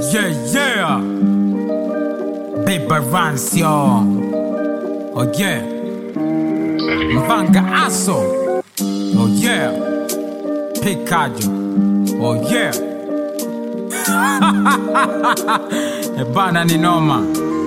Yeah. Baby Rance, yo. Oh yeah. Mvanga Aso. Oh yeah. Pikachu. Oh yeah. Ebana ni noma.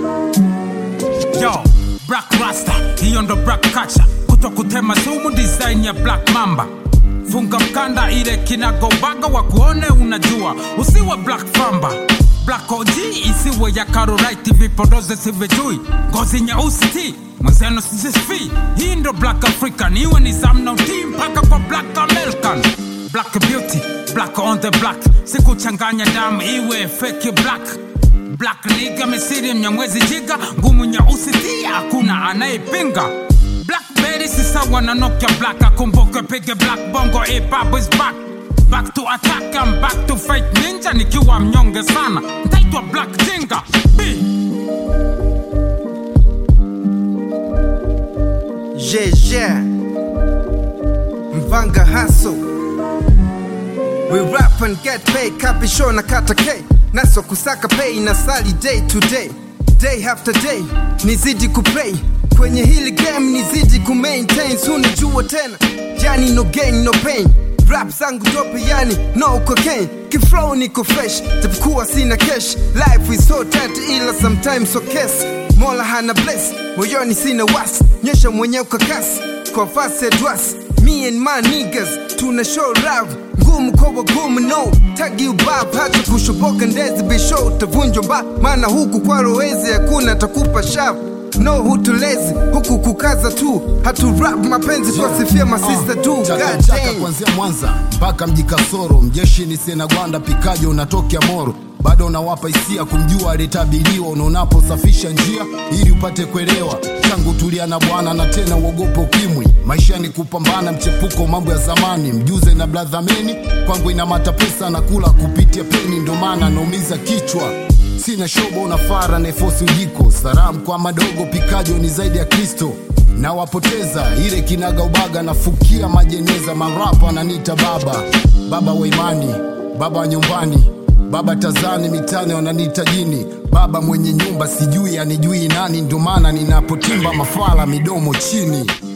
Yo, Black Rasta, hiyo ndo Black Catcher. Kutokutema sumu design ya Black Mamba. Funga mkanda ile kinagobaga wakuone unajua. Usiwe Black Famba. Black OG isiwe ya Carolite vipodoze sivejui. Ngozi nyeusi ti, mwenzeno sisfi. Hii ndo Black African, iwe ni zamna uti mpaka kwa Black American. Black beauty, black on the black. Siku changanya damu iwe fake black. Black nigga mesiri mnyamwezi jiga. Ngumu nyeusi ti, hakuna anayepinga. Blackberry si sawa na Nokia black. Akumbuke pige black bongo hip-hop is back. Back to attack, I'm back to fight ninja. Nikiwa mnyonge sana, ntaitwa Black Jinga. B Yeah. Mvanga Hustle. We rap and get paid. Kapisho na kata K. Naso kusaka pay na sali day to day. Day after day, nizidi kupay. Kwenye hili game nizidi kumaintain. Unajua tena, yani no gain no pain. Rap zangu dope yani no cocaine. Kiflow niko fresh, tapukuwa sina cash. Life is so tight ila sometimes so case. Mola hana bless, moyoni sina was. Nyesha mwenye ukakasi, kwa fast adwas. Me and my niggas, tuna show love. Ngumu kwa wagumu no, tagi ubab. Hata kushoboka ndezi bisho utavunjwa mba. Mana huku kwa roezi hakuna takupa shavu. No hutulezi, huku kukaza tu. Hatu rap mapenzi kwa sifia masista tu. Chaka kwanzia Mwanza mpaka mji Kasoro. Mjeshi ni sena gwanda pikajo unatokea Moro. Bado unawapa hisia kumjua alitabiriwa. Unaonapo safisha njia ili upate kuelewa. Changu tulia na bwana na tena uogopo ukimwi. Maisha ni kupambana mchepuko mambo ya zamani. Mjuze na bladhameni kwangu inamata pesa na kula kupitia peni. Ndo maana naumiza kichwa. Sina shobo na fara na efosi ujiko. Salamu kwa madogo pikajo ni zaidi ya Kristo. Na wapoteza ile kinaga ubaga na fukia majeneza. Marapa ananiita baba. Baba wa imani, baba wa nyumbani. Baba tazani mitane wananiita jini. Baba mwenye nyumba sijui anijui nani. Ndo maana ninapotimba mafala midomo chini.